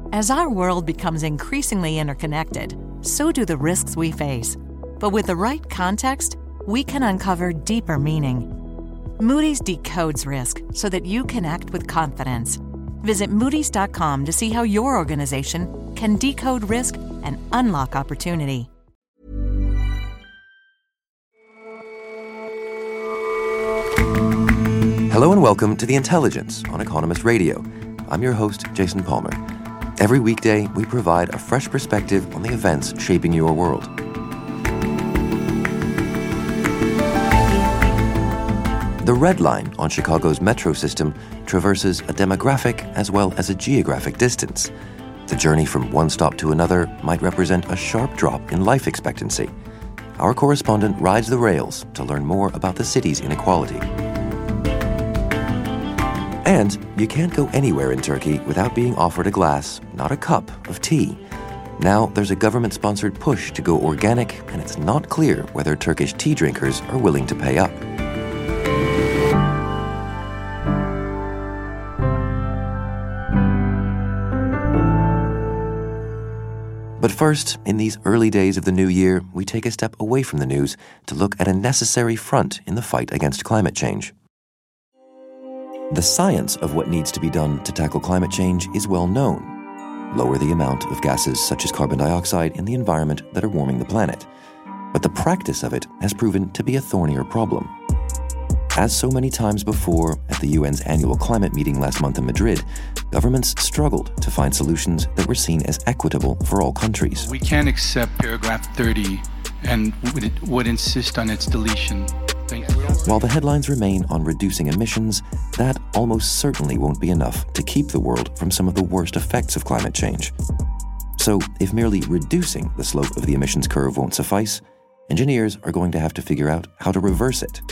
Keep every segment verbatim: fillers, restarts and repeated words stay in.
As our world becomes increasingly interconnected, so do the risks we face. But with the right context, we can uncover deeper meaning. Moody's decodes risk so that you can act with confidence. Visit Moody's dot com to see how your organization can decode risk and unlock opportunity. Hello and welcome to The Intelligence on Economist Radio. I'm your host, Jason Palmer. Every weekday, we provide a fresh perspective on the events shaping your world. The Red Line on Chicago's metro system traverses a demographic as well as a geographic distance. The journey from one stop to another might represent a sharp drop in life expectancy. Our correspondent rides the rails to learn more about the city's inequality. And you can't go anywhere in Turkey without being offered a glass, not a cup, of tea. Now there's a government-sponsored push to go organic, and it's not clear whether Turkish tea drinkers are willing to pay up. But first, in these early days of the new year, we take a step away from the news to look at a necessary front in the fight against climate change. The science of what needs to be done to tackle climate change is well known. Lower the amount of gases such as carbon dioxide in the environment that are warming the planet. But the practice of it has proven to be a thornier problem. As so many times before at the U N's annual climate meeting last month in Madrid, governments struggled to find solutions that were seen as equitable for all countries. We can't accept paragraph thirty and would, would insist on its deletion. While the headlines remain on reducing emissions, that almost certainly won't be enough to keep the world from some of the worst effects of climate change. So, if merely reducing the slope of the emissions curve won't suffice, engineers are going to have to figure out how to reverse it.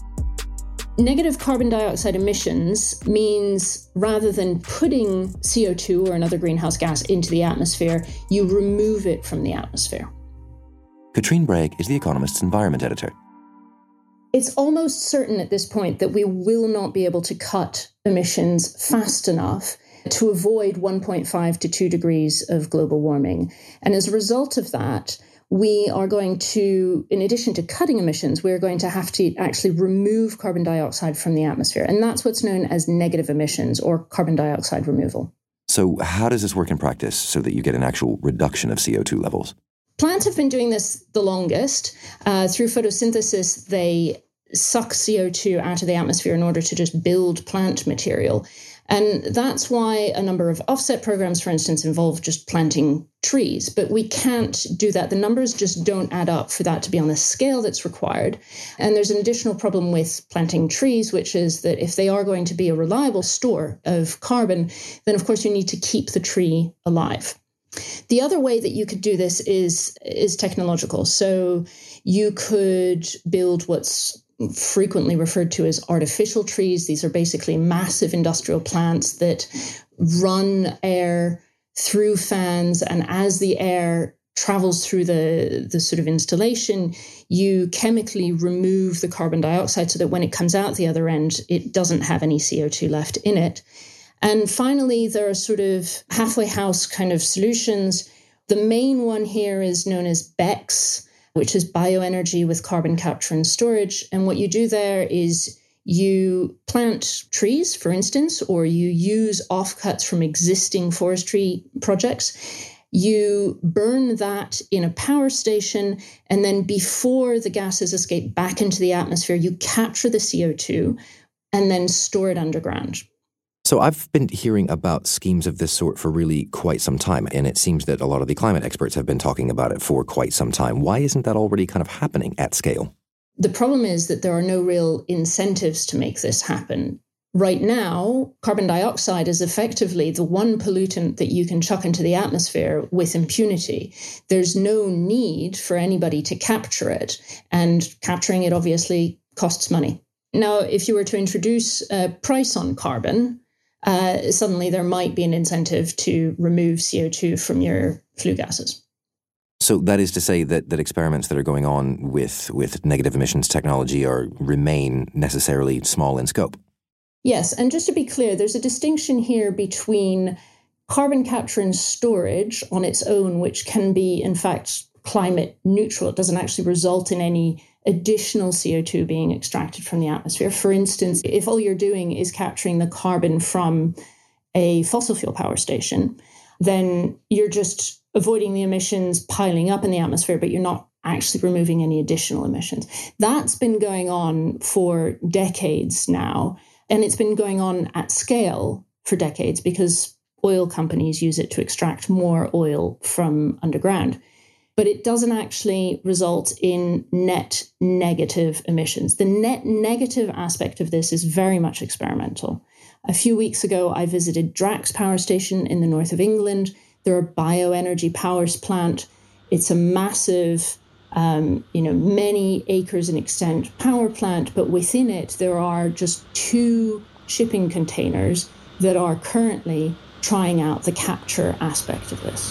Negative carbon dioxide emissions means rather than putting C O two or another greenhouse gas into the atmosphere, you remove it from the atmosphere. Katrine Bragg is The Economist's environment editor. It's almost certain at this point that we will not be able to cut emissions fast enough to avoid one point five to two degrees of global warming. And as a result of that, we are going to, in addition to cutting emissions, we're going to have to actually remove carbon dioxide from the atmosphere. And that's what's known as negative emissions or carbon dioxide removal. So how does this work in practice so that you get an actual reduction of C O two levels? Plants have been doing this the longest. Uh, through photosynthesis, they suck C O two out of the atmosphere in order to just build plant material. And that's why a number of offset programs, for instance, involve just planting trees. But we can't do that. The numbers just don't add up for that to be on the scale that's required. And there's an additional problem with planting trees, which is that if they are going to be a reliable store of carbon, then of course you need to keep the tree alive. The other way that you could do this is, is technological. So you could build what's frequently referred to as artificial trees. These are basically massive industrial plants that run air through fans. And as the air travels through the, the sort of installation, you chemically remove the carbon dioxide so that when it comes out the other end, it doesn't have any C O two left in it. And finally, there are sort of halfway house kind of solutions. The main one here is known as B E C S, which is bioenergy with carbon capture and storage. And what you do there is you plant trees, for instance, or you use offcuts from existing forestry projects. You burn that in a power station, and then before the gases escape back into the atmosphere, you capture the C O two and then store it underground. So I've been hearing about schemes of this sort for really quite some time, and it seems that a lot of the climate experts have been talking about it for quite some time. Why isn't that already kind of happening at scale? The problem is that there are no real incentives to make this happen. Right now, carbon dioxide is effectively the one pollutant that you can chuck into the atmosphere with impunity. There's no need for anybody to capture it, and capturing it obviously costs money. Now, if you were to introduce a price on carbon, uh, suddenly there might be an incentive to remove C O two from your flue gases. So that is to say that, that experiments that are going on with, with negative emissions technology are remain necessarily small in scope. Yes, and just to be clear, there's a distinction here between carbon capture and storage on its own, which can be, in fact, climate neutral. It doesn't actually result in any additional C O two being extracted from the atmosphere. For instance, if all you're doing is capturing the carbon from a fossil fuel power station, then you're just avoiding the emissions piling up in the atmosphere, but you're not actually removing any additional emissions. That's been going on for decades now, and it's been going on at scale for decades because oil companies use it to extract more oil from underground. But it doesn't actually result in net negative emissions. The net negative aspect of this is very much experimental. A few weeks ago, I visited Drax Power Station in the north of England. They're a bioenergy power plant. It's a massive, um, you know, many acres in extent power plant, but within it, there are just two shipping containers that are currently trying out the capture aspect of this.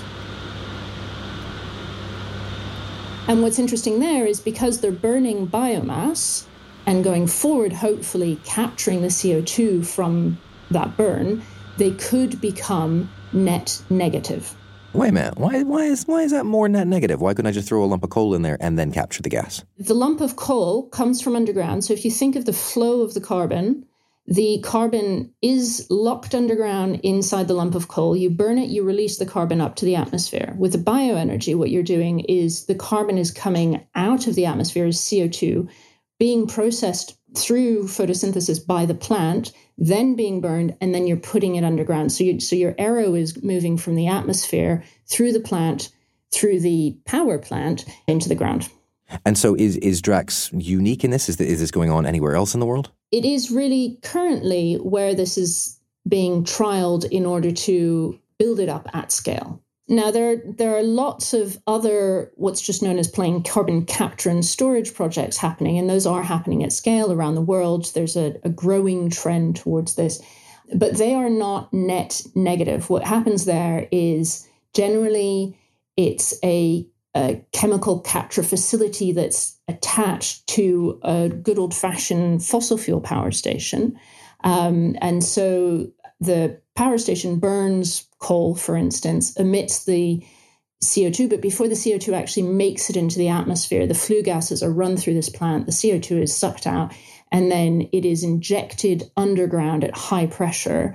And what's interesting there is because they're burning biomass and going forward, hopefully capturing the C O two from that burn, they could become net negative. Wait a minute. Why, why, is, why is that more net negative? Why couldn't I just throw a lump of coal in there and then capture the gas? The lump of coal comes from underground. So if you think of the flow of the carbon, the carbon is locked underground inside the lump of coal. You burn it, you release the carbon up to the atmosphere. With the bioenergy, what you're doing is the carbon is coming out of the atmosphere as C O two, being processed through photosynthesis by the plant, then being burned, and then you're putting it underground. So, you, so your arrow is moving from the atmosphere through the plant, through the power plant, into the ground. And so is, is Drax unique in this? Is, the, is this going on anywhere else in the world? It is really currently where this is being trialed in order to build it up at scale. Now, there, there are lots of other what's just known as plain carbon capture and storage projects happening, and those are happening at scale around the world. There's a, a growing trend towards this, but they are not net negative. What happens there is generally it's a a chemical capture facility that's attached to a good old-fashioned fossil fuel power station. Um, and so the power station burns coal, for instance, emits the C O two, but before the C O two actually makes it into the atmosphere, the flue gases are run through this plant, the C O two is sucked out, and then it is injected underground at high pressure.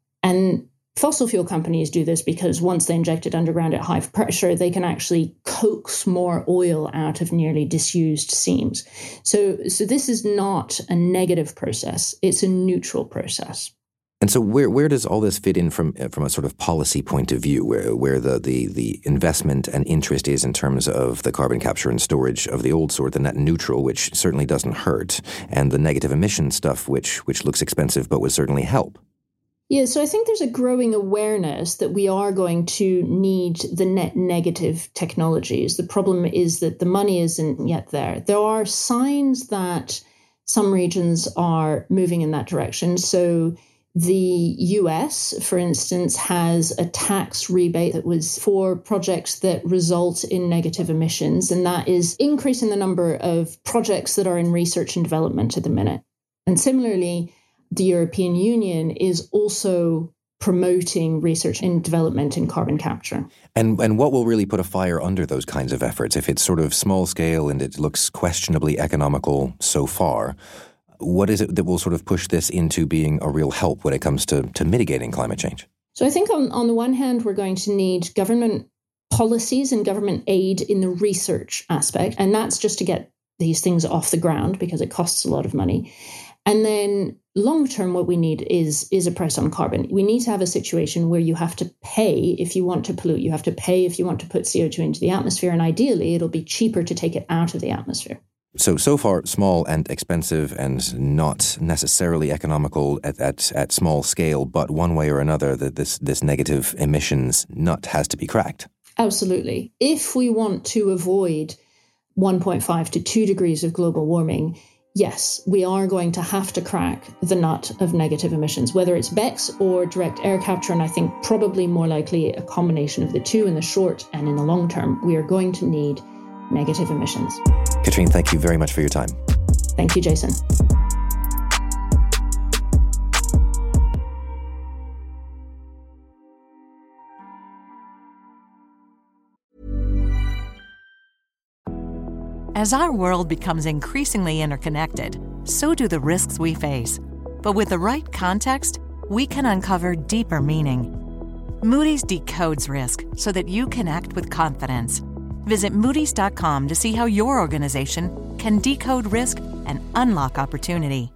And fossil fuel companies do this because once they inject it underground at high pressure, they can actually coax more oil out of nearly disused seams. So, so this is not a negative process. It's a neutral process. And so where where does all this fit in from from a sort of policy point of view, where where the, the, the investment and interest is in terms of the carbon capture and storage of the old sort, the net neutral, which certainly doesn't hurt, and the negative emission stuff, which which looks expensive but would certainly help? Yeah, so I think there's a growing awareness that we are going to need the net negative technologies. The problem is that the money isn't yet there. There are signs that some regions are moving in that direction. So the U S, for instance, has a tax rebate that was for projects that result in negative emissions, and that is increasing the number of projects that are in research and development at the minute. And similarly, the European Union is also promoting research and development in carbon capture. And and what will really put a fire under those kinds of efforts? If it's sort of small scale and it looks questionably economical so far, what is it that will sort of push this into being a real help when it comes to, to mitigating climate change? So I think on, on the one hand, we're going to need government policies and government aid in the research aspect, and that's just to get these things off the ground because it costs a lot of money. And then long term, what we need is, is a price on carbon. We need to have a situation where you have to pay if you want to pollute. You have to pay if you want to put C O two into the atmosphere. And ideally, it'll be cheaper to take it out of the atmosphere. So, so far, small and expensive and not necessarily economical at, at, at small scale, but one way or another, that this, this negative emissions nut has to be cracked. Absolutely. If we want to avoid one point five to two degrees of global warming, yes, we are going to have to crack the nut of negative emissions, whether it's B E C S or direct air capture, and I think probably more likely a combination of the two in the short and in the long term. We are going to need negative emissions. Katrine, thank you very much for your time. Thank you, Jason. As our world becomes increasingly interconnected, so do the risks we face. But with the right context, we can uncover deeper meaning. Moody's decodes risk so that you can act with confidence. Visit Moody's dot com to see how your organization can decode risk and unlock opportunity.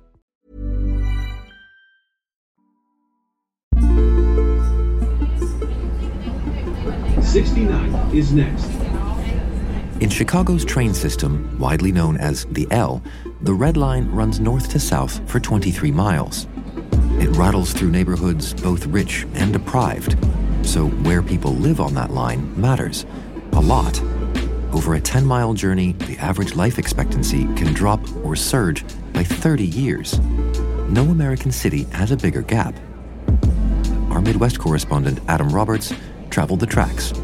sixty-nine is next. In Chicago's train system, widely known as the L, the Red Line runs north to south for twenty-three miles. It rattles through neighborhoods both rich and deprived, so where people live on that line matters a lot. Over a ten-mile journey, the average life expectancy can drop or surge by thirty years. No American city has a bigger gap. Our Midwest correspondent, Adam Roberts, traveled the tracks.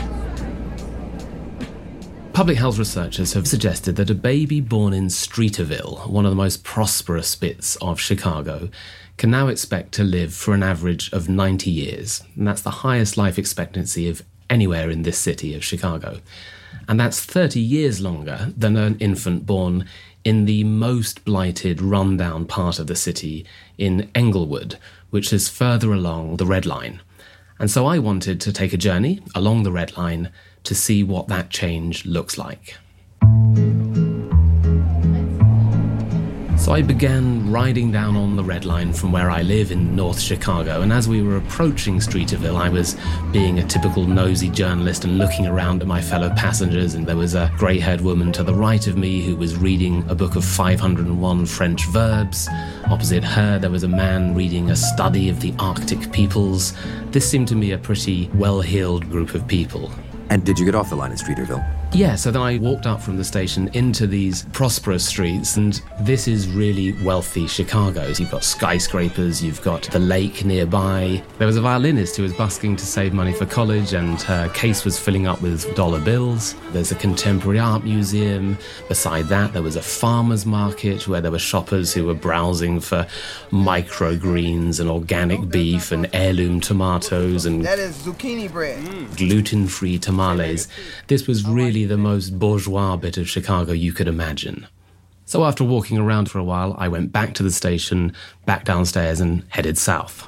Public health researchers have suggested that a baby born in Streeterville, one of the most prosperous bits of Chicago, can now expect to live for an average of ninety years. And that's the highest life expectancy of anywhere in this city of Chicago. And that's thirty years longer than an infant born in the most blighted, rundown part of the city in Englewood, which is further along the Red Line. And so I wanted to take a journey along the Red Line to see what that change looks like. So I began riding down on the Red Line from where I live in North Chicago, and as we were approaching Streeterville, I was being a typical nosy journalist and looking around at my fellow passengers, and there was a grey-haired woman to the right of me who was reading a book of five hundred and one French verbs. Opposite her, there was a man reading a study of the Arctic peoples. This seemed to me a pretty well-heeled group of people. And did you get off the line in Streeterville? Yeah, so then I walked up from the station into these prosperous streets, and this is really wealthy Chicago. You've got skyscrapers, you've got the lake nearby. There was a violinist who was busking to save money for college, and her case was filling up with dollar bills. There's a contemporary art museum. Beside that, there was a farmer's market where there were shoppers who were browsing for microgreens and organic beef and heirloom tomatoes and that is zucchini bread. gluten-free tamales. This was really the most bourgeois bit of Chicago you could imagine. So after walking around for a while, I went back to the station, back downstairs and headed south.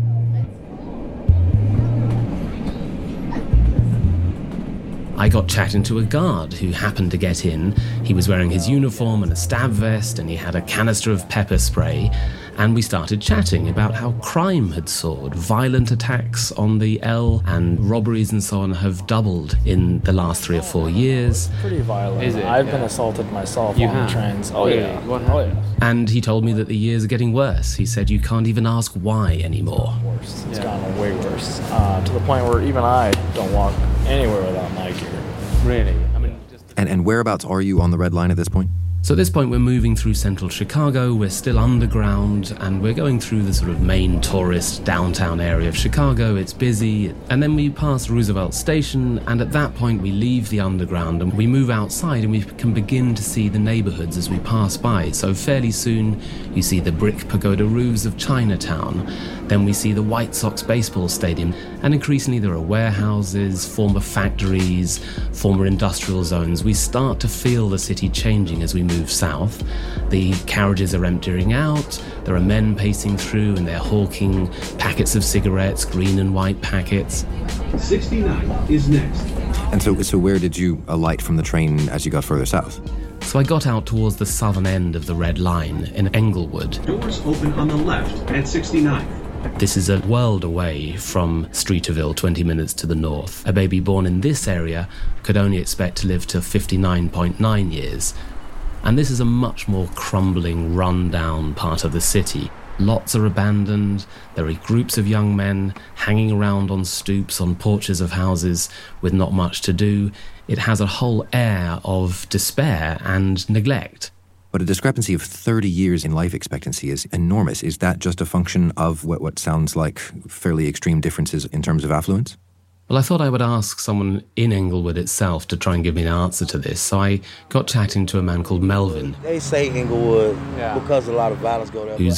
I got chatting to a guard who happened to get in. He was wearing his uniform and a stab vest, and he had a canister of pepper spray. And we started chatting about how crime had soared. Violent attacks on the L and robberies and so on have doubled in the last three or four years. Pretty violent. Is it? I've Yeah. been assaulted myself You on have? the trains. Oh, Really? yeah. What Oh, yeah. And he told me that the years are getting worse. He said you can't even ask why anymore. Worse. It's Yeah. gotten way worse. Uh, to the point where even I don't walk anywhere without my gear. Really? I mean, just And, and whereabouts are you on the Red Line at this point? So at this point, we're moving through central Chicago, we're still underground, and we're going through the sort of main tourist downtown area of Chicago. It's busy, and then we pass Roosevelt Station, and at that point we leave the underground and we move outside and we can begin to see the neighborhoods as we pass by. So fairly soon, you see the brick pagoda roofs of Chinatown, then we see the White Sox baseball stadium, and increasingly there are warehouses, former factories, former industrial zones. We start to feel the city changing as we move Move south. The carriages are emptying out, there are men pacing through and they're hawking packets of cigarettes, green and white packets. sixty-nine is next. And so, so where did you alight from the train as you got further south? So I got out towards the southern end of the Red Line in Englewood. Doors open on the left at sixty-nine. This is a world away from Streeterville, twenty minutes to the north. A baby born in this area could only expect to live to fifty-nine point nine years. And this is a much more crumbling, run-down part of the city. Lots are abandoned. There are groups of young men hanging around on stoops, on porches of houses with not much to do. It has a whole air of despair and neglect. But a discrepancy of thirty years in life expectancy is enormous. Is that just a function of what, what sounds like fairly extreme differences in terms of affluence? Well, I thought I would ask someone in Englewood itself to try and give me an answer to this. So I got chatting to a man called Melvin, They say Inglewood Yeah. because a lot of violence go there. who's but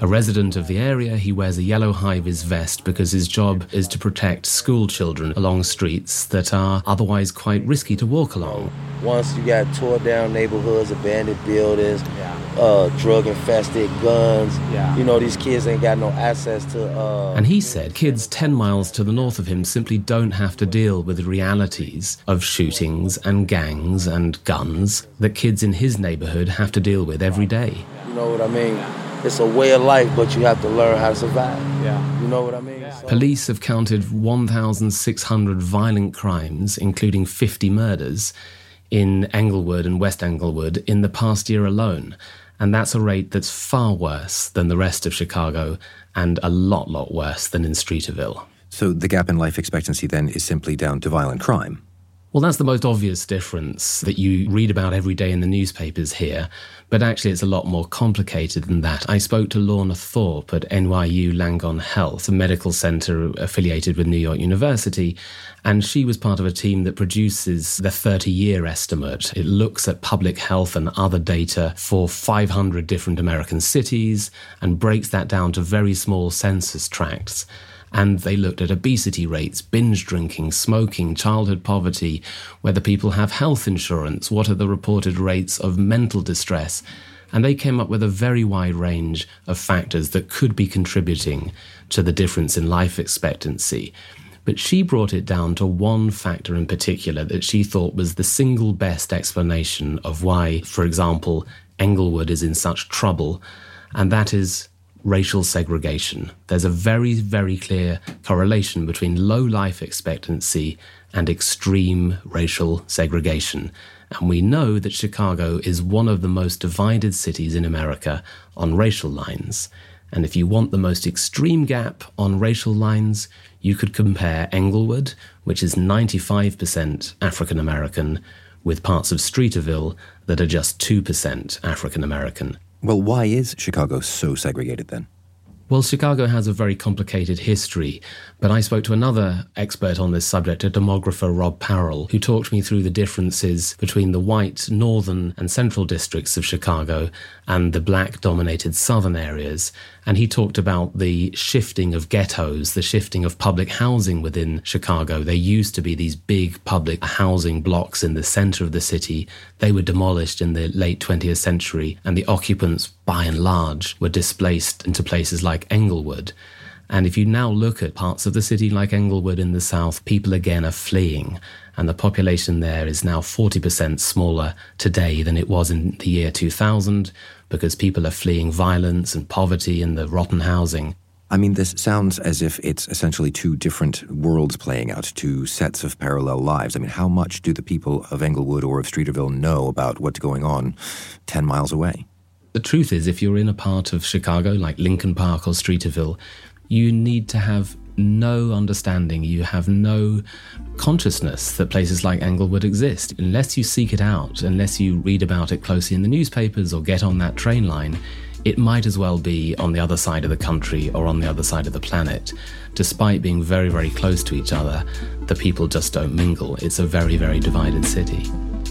A resident of the area, he wears a yellow high-vis vest because his job is to protect school children along streets that are otherwise quite risky to walk along. Once you got tore down neighborhoods, abandoned buildings, Yeah. uh, drug-infested guns, Yeah. you know, these kids ain't got no access to... Uh, And he said kids ten miles to the north of him simply don't have to deal with the realities of shootings and gangs and guns that kids in his neighborhood have to deal with every day. You know what I mean? It's a way of life, but you have to learn how to survive. Yeah. You know what I mean? So, Police have counted one thousand six hundred violent crimes, including fifty murders, in Englewood and West Englewood in the past year alone. And that's a rate that's far worse than the rest of Chicago and a lot, lot worse than in Streeterville. So the gap in life expectancy then is simply down to violent crime. Well, that's the most obvious difference that you read about every day in the newspapers here, but actually it's a lot more complicated than that. I spoke to Lorna Thorpe at N Y U Langone Health, a medical centre affiliated with New York University, and she was part of a team that produces the thirty-year estimate. It looks at public health and other data for five hundred different American cities and breaks that down to very small census tracts. And they looked at obesity rates, binge drinking, smoking, childhood poverty, whether people have health insurance, what are the reported rates of mental distress. And they came up with a very wide range of factors that could be contributing to the difference in life expectancy. But she brought it down to one factor in particular that she thought was the single best explanation of why, for example, Englewood is in such trouble, and that is racial segregation. There's a very, very clear correlation between low life expectancy and extreme racial segregation. And we know that Chicago is one of the most divided cities in America on racial lines. And if you want the most extreme gap on racial lines, you could compare Englewood, which is ninety-five percent African American, with parts of Streeterville that are just two percent African American. Well, why is Chicago so segregated then? Well, Chicago has a very complicated history, but I spoke to another expert on this subject, a demographer, Rob Parrell, who talked me through the differences between the white northern and central districts of Chicago and the black-dominated southern areas. And he talked about the shifting of ghettos, the shifting of public housing within Chicago. There used to be these big public housing blocks in the center of the city. They were demolished in the late twentieth century, and the occupants, by and large, were displaced into places like Englewood. And if you now look at parts of the city like Englewood in the south, people again are fleeing. And the population there is now forty percent smaller today than it was in the year two thousand, because people are fleeing violence and poverty and the rotten housing. I mean, this sounds as if it's essentially two different worlds playing out, two sets of parallel lives. I mean, how much do the people of Englewood or of Streeterville know about what's going on ten miles away? The truth is, if you're in a part of Chicago like Lincoln Park or Streeterville, you need to have no understanding, you have no consciousness that places like Englewood exist. Unless you seek it out, unless you read about it closely in the newspapers or get on that train line, it might as well be on the other side of the country or on the other side of the planet. Despite being very, very close to each other, the people just don't mingle. It's a very, very divided city.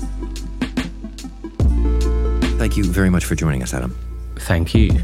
Thank you very much for joining us, Adam. Thank you.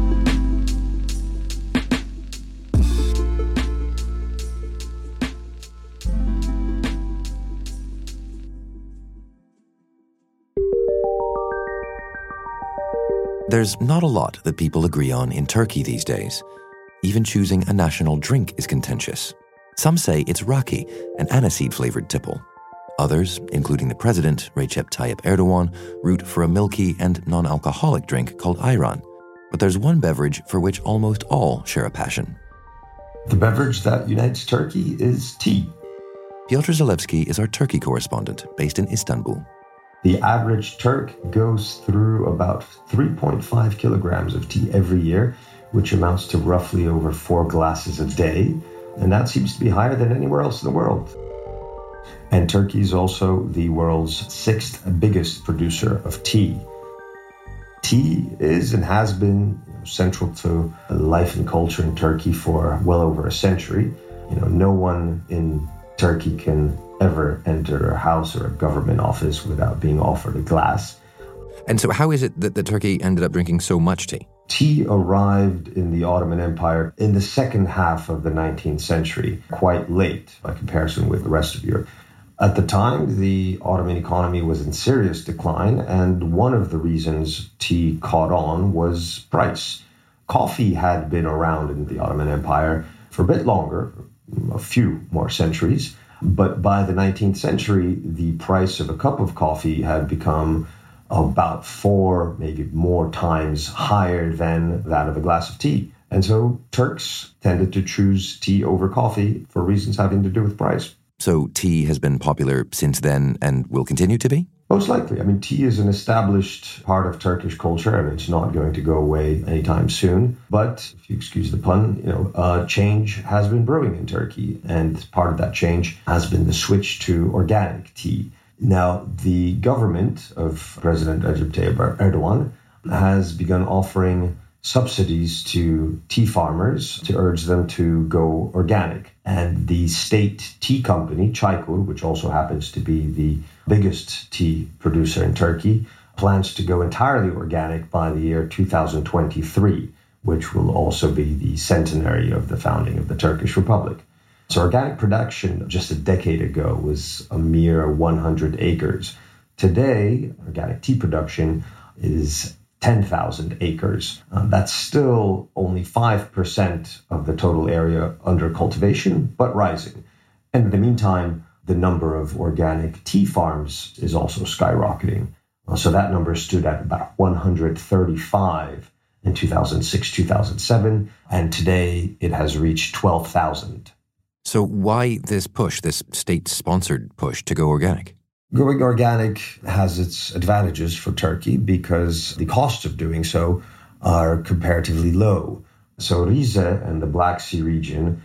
There's not a lot that people agree on in Turkey these days. Even choosing a national drink is contentious. Some say it's raki, an aniseed-flavored tipple. Others, including the president, Recep Tayyip Erdogan, root for a milky and non-alcoholic drink called ayran. But there's one beverage for which almost all share a passion. The beverage that unites Turkey is tea. Piotr Zalewski is our Turkey correspondent based in Istanbul. The average Turk goes through about three point five kilograms of tea every year, which amounts to roughly over four glasses a day, and that seems to be higher than anywhere else in the world. And Turkey is also the world's sixth biggest producer of tea. Tea is and has been central to life and culture in Turkey for well over a century. You know, no one in Turkey can ever enter a house or a government office without being offered a glass. And so how is it that, that Turkey ended up drinking so much tea? Tea arrived in the Ottoman Empire in the second half of the nineteenth century, quite late by comparison with the rest of Europe. At the time, the Ottoman economy was in serious decline, and one of the reasons tea caught on was price. Coffee had been around in the Ottoman Empire for a bit longer, a few more centuries, but by the nineteenth century, the price of a cup of coffee had become about four, maybe more times higher than that of a glass of tea. And so Turks tended to choose tea over coffee for reasons having to do with price. So tea has been popular since then and will continue to be? Most likely. I mean, tea is an established part of Turkish culture, and it's not going to go away anytime soon. But, if you excuse the pun, you know, uh, change has been brewing in Turkey, and part of that change has been the switch to organic tea. Now, the government of President Recep Tayyip Erdogan has begun offering subsidies to tea farmers to urge them to go organic. And the state tea company, Çaykur, which also happens to be the biggest tea producer in Turkey, plans to go entirely organic by the year two thousand twenty-three, which will also be the centenary of the founding of the Turkish Republic. So organic production just a decade ago was a mere one hundred acres. Today, organic tea production is ten thousand acres. Uh, that's still only five percent of the total area under cultivation, but rising. And in the meantime, the number of organic tea farms is also skyrocketing. Uh, so that number stood at about one hundred thirty-five in two thousand six, two thousand seven, and today it has reached twelve thousand. So why this push, this state-sponsored push to go organic? Going organic has its advantages for Turkey because the costs of doing so are comparatively low. So Rize and the Black Sea region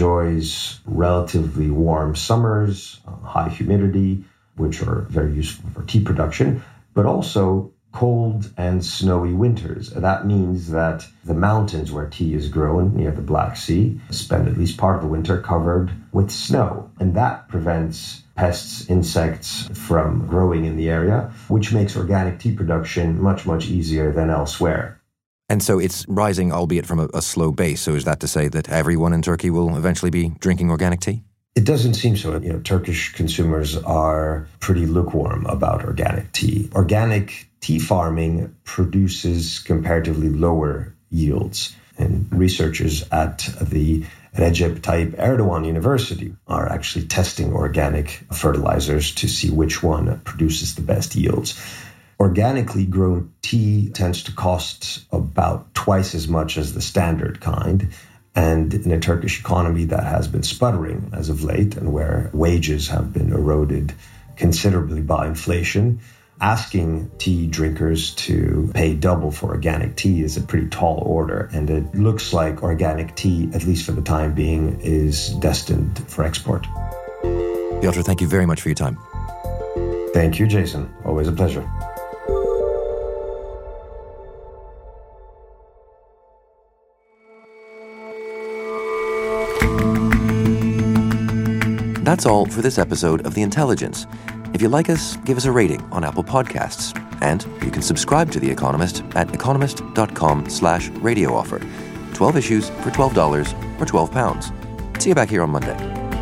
enjoys relatively warm summers, uh, high humidity, which are very useful for tea production, but also cold and snowy winters. That means that the mountains where tea is grown near the Black Sea spend at least part of the winter covered with snow. And that prevents pests, insects from growing in the area, which makes organic tea production much, much easier than elsewhere. And so it's rising, albeit from a, a slow base. So is that to say that everyone in Turkey will eventually be drinking organic tea? It doesn't seem so. You know, Turkish consumers are pretty lukewarm about organic tea. Organic tea farming produces comparatively lower yields. And researchers at the Recep Tayyip Erdogan University are actually testing organic fertilizers to see which one produces the best yields. Organically grown tea tends to cost about twice as much as the standard kind. And in a Turkish economy that has been sputtering as of late and where wages have been eroded considerably by inflation, asking tea drinkers to pay double for organic tea is a pretty tall order. And it looks like organic tea, at least for the time being, is destined for export. Piotr, thank you very much for your time. Thank you, Jason. Always a pleasure. That's all for this episode of The Intelligence. If you like us, give us a rating on Apple Podcasts. And you can subscribe to The Economist at economist.com slash radio offer. twelve issues for twelve dollars or twelve pounds. See you back here on Monday.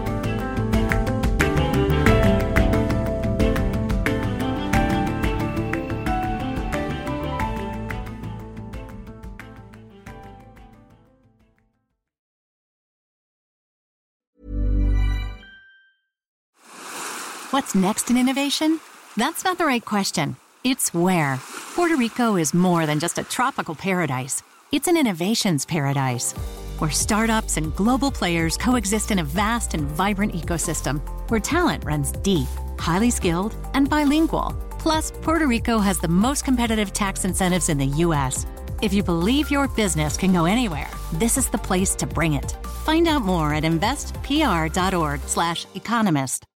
What's next in innovation? That's not the right question. It's where. Puerto Rico is more than just a tropical paradise. It's an innovations paradise, where startups and global players coexist in a vast and vibrant ecosystem, where talent runs deep, highly skilled, and bilingual. Plus, Puerto Rico has the most competitive tax incentives in the U S. If you believe your business can go anywhere, this is the place to bring it. Find out more at investpr.org slash economist.